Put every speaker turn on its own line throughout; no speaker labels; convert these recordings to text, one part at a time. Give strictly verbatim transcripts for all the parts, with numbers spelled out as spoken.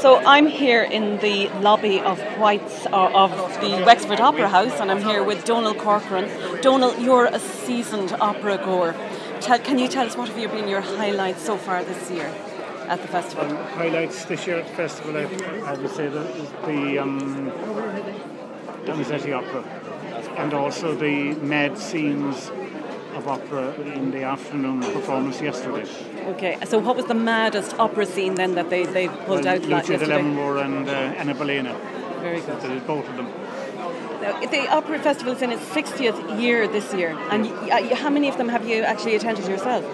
So I'm here in the lobby of White's uh, of the Wexford Opera House, and I'm here with Donal Corcoran. Donal, you're a seasoned opera goer. Tell, can you tell us what have you been your highlights so far this year at the festival?
Um, highlights this year at the festival, I, I would say that is the um, Donizetti opera, and also the mad scenes of opera in the afternoon performance yesterday.
Okay, so what was the maddest opera scene then that they, they pulled
well,
out last
Lucia
yesterday?
de Lammermoor and uh, Anna Bolena.
Very good.
There is both of them.
Now, the Opera Festival is in its sixtieth year this year, and y- y- how many of them have you actually attended yourself?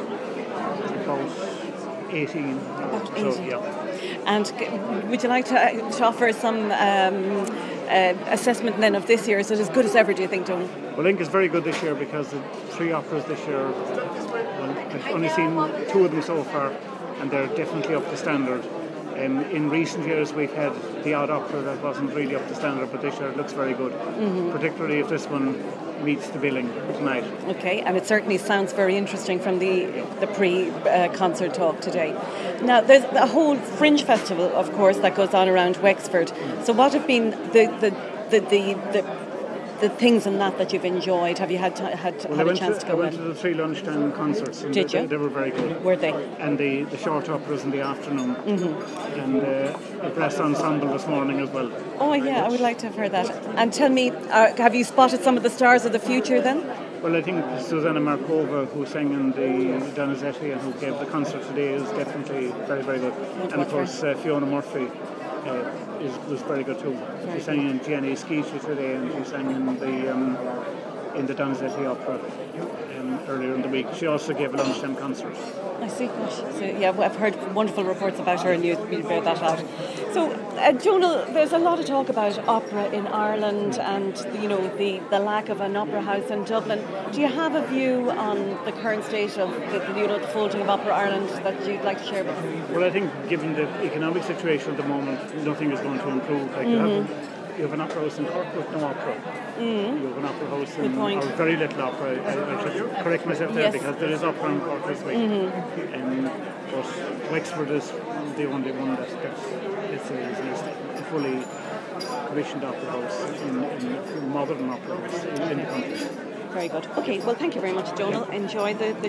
About eighteen.
About
So,
eighteen.
yeah.
And g- would you like to, uh, to offer some um, uh, assessment then of this year? Is it as good as ever, do you think, Donal?
Well, I think it's very good this year because the three operas this year, well, I've only seen two of them so far, and they're definitely up to standard. Um, in recent years, we've had the odd opera that wasn't really up to standard, but this year it looks very good, mm-hmm. particularly if this one meets the billing tonight.
Okay, and it certainly sounds very interesting from the the pre-concert uh, talk today. Now, there's a whole fringe festival, of course, that goes on around Wexford. So what have been the the the, the, the the things in that that you've enjoyed? Have you had to, had,
well,
had
I
a chance
to,
to go
I went
in?
to the three lunchtime concerts. And
Did
they,
you?
They were very good.
Were they?
And the, the short operas in the afternoon. Mm-hmm. And uh, the brass ensemble this morning as well.
Oh yeah, I would like to have heard that. And tell me, uh, have you spotted some of the stars of the future then?
Well, I think Susanna Markova, who sang in the Donizetti and who gave the concert today, is definitely very, very good.
Good
and of
work,
course, uh, Fiona Murphy uh, is, was very good too.
Very
she sang in Gianni Schicchi today, and she sang in the um, in the Donizetti opera um, earlier in the week. She also gave a lunchtime concert.
I see. Gosh. So, yeah, well, I've heard wonderful reports about her, and you, you bear that out. So, uh, Donal, there's a lot of talk about opera in Ireland, and you know the, the lack of an opera house in Dublin. Do you have a view on the current state of the, you know the folding of Opera Ireland that you'd like to share with us?
Well, I think given the economic situation at the moment, nothing is going to improve. Like
mm-hmm.
you have. You have an opera house in Cork with no opera.
Mm.
You have an opera house in,
or
very little opera. I, I should correct myself there
yes.
because there is opera in Cork this week.
Mm-hmm.
Um, but Wexford is the only one that, that is, is a fully commissioned opera house in, in modern opera house in, in the country.
Very good. Okay, well, thank you very much, Donal. Enjoy the, the